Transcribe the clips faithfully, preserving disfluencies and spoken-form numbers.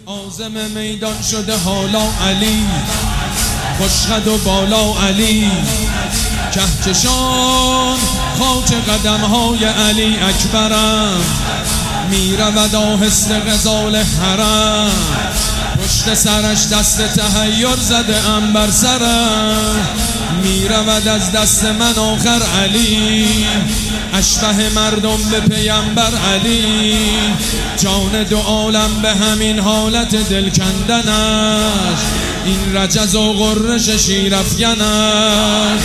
عازم میدان شده حالا علی، خوشقد و بالا علی، کهکشان خاک قدم های علی اکبرم، میرود آهسته غزال حرم، پشت سرش دست تحیر زده ام بر سرم، میرود از دست من آخر علی، اشبه مردم به پیامبر علی، جان دو عالم به همین حالت دل کندنش، این رجز و غرش شیرافکنش،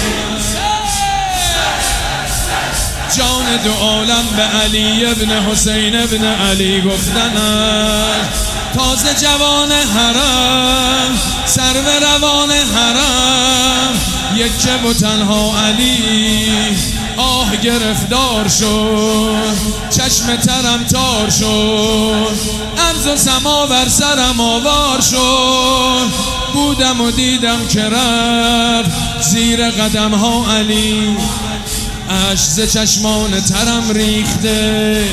جان دو عالم به علی ابن حسین ابن علی گفتنش، تازه جوان حرم سرو روان حرم، یک و تنها علی آه گرفتار شد، چشم ترم تار شد، عرض و سما بر سرم آوار شد، بودم و دیدم که رفت زیر قدم ها علی، اشک ز چشمان ترم ریخته،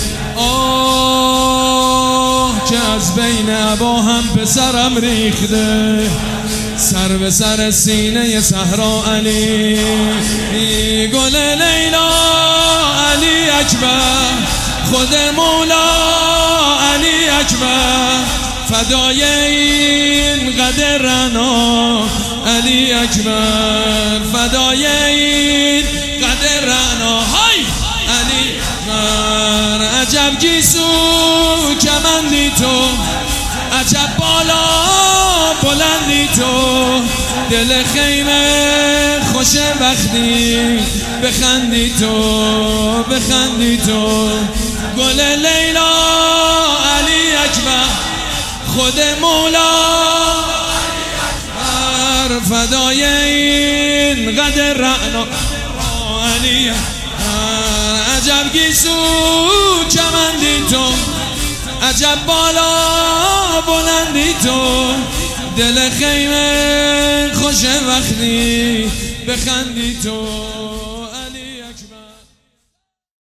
آه که از بین عبا هم پسرم ریخته، سر به سر سینه صحرا علی، گل لیلا علی اکبر، خود مولا علی اکبر، فدای این قدر رعنا علی اکبر، فدای این قدر رعنا های علی اکبر، عجب گیسو کمندی تو، عجب بالا بلندی تو، دل خیمه خوش وقتی بخندی تو، بخندی تو، گل لیلا علی اکبر، خود مولا علی اکبر، فدای این قدر رعنا علی اکبر، عجب گیسو کمندی تو، عجب بالا بلندی تو، دل خیمه خوش وقتی بخندی تو.